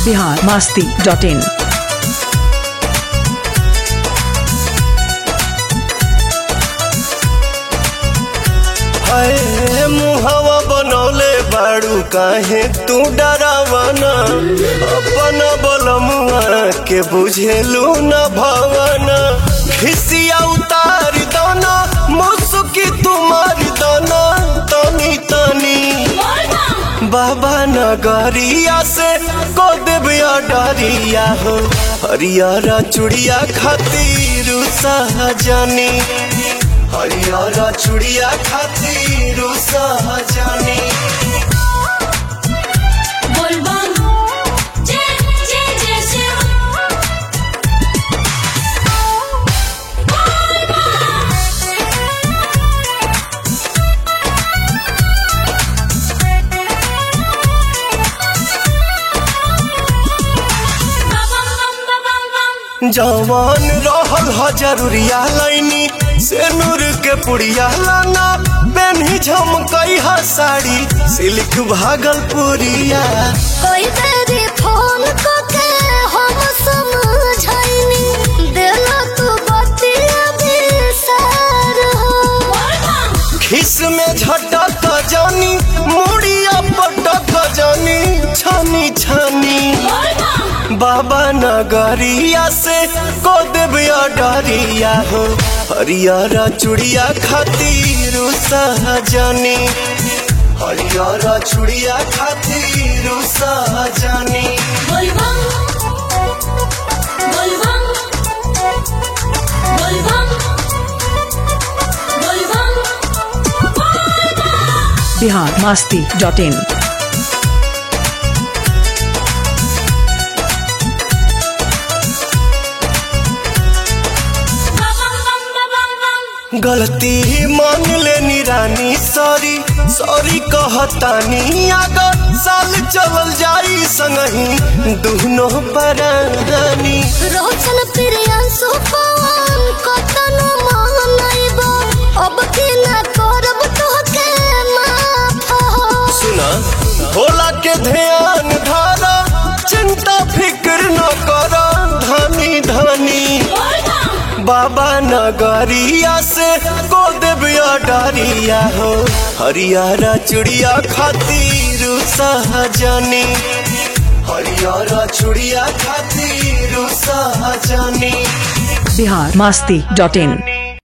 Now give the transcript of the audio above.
biharmasti.in। मुहवा बनौले बाड़ू काहे तू डरावना अपन बलमुआ के बुझेलू न भवना खिसिया उतार दोना मुसुकी तुम्हार दोना तनी तनी बाबा नगरिया से को देविया डरिया हो हरियारा चुड़िया खातिर सहजनी हरियारा चुड़िया खातिर सहजनी जवान रहल ह जरूरिया लाइनी से नूर के पुड़िया लाना बेनी झमकई हा साड़ी सिल्क भागलपुरिया कोई तेरी फोन को के हम समझाइनी देला तू बतिया बिसार हो खिस में झटक जानी मुड़िया पटक जानी छानी छानी बाबा नगरिया से को देविया डरिया हो हरियारा चुड़िया खातिर सहजनी हरियारा चुड़िया खातिर सहजनी biharmasti.in। गलती मान लेनी रानी सॉरी सॉरी कहतानी अगर साल चल जाई संगही दोनों परानी रोशन प्रियांशु पवन कतन मानइबो अब के ना करब तोहके माफ हो सुना भोला के ध्यान धारा चिंता फिक्र न कर धनी धनी बाबा नगरिया से को देविया डरिया हो हरियारा चुड़िया खातिर सहजनी हरियारा चुड़िया खातिर सहजनी biharmasti.in।